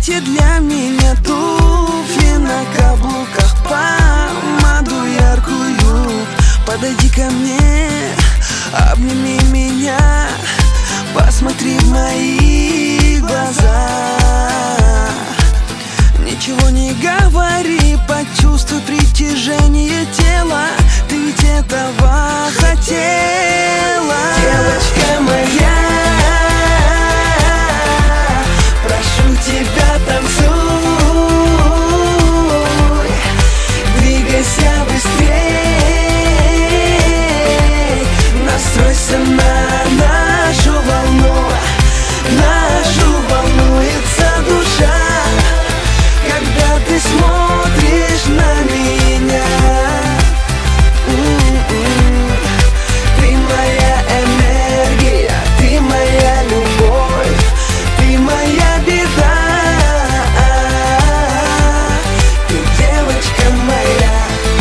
платье для меня, туфли на каблуках, помаду яркую. Подойди ко мне, обними меня, посмотри в мои глаза. Ничего не говори, почувствуй притяжение тела. Ты ведь этого хотела. Девочка моя, прошу тебя, танцуй, двигайся быстрей, настройся на нашу волну. Нашу волнуется душа, когда ты смотришь на меня. Ты моя энергия, ты моя любовь, ты моя беда. Ты девочка моя.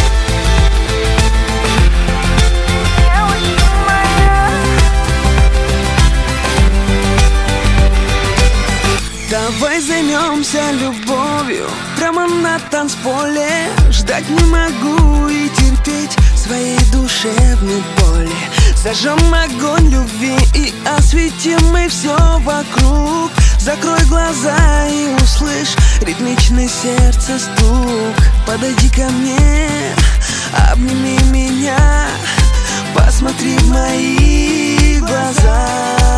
Давай займемся любовью прямо на танцполе. Ждать не могу и терпеть своей душевной боли. Зажжем огонь любви и осветим мы все вокруг. Закрой глаза и услышь ритмичный сердца стук. Подойди ко мне, обними меня, посмотри в мои глаза.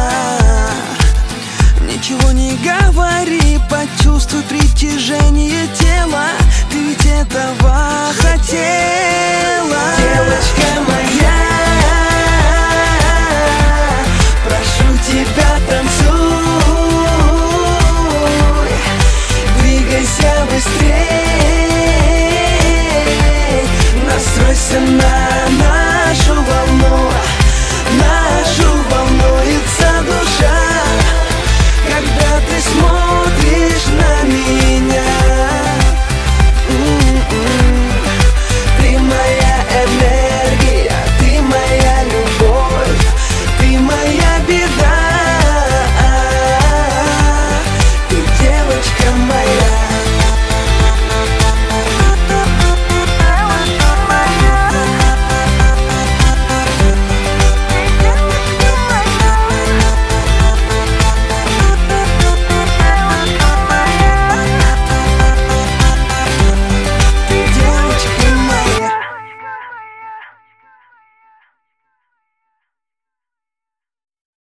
Ничего не говори, почувствуй притяжение тела. Ты ведь этого хотела. Девочка моя, прошу тебя, танцуй, двигайся быстрей, настройся на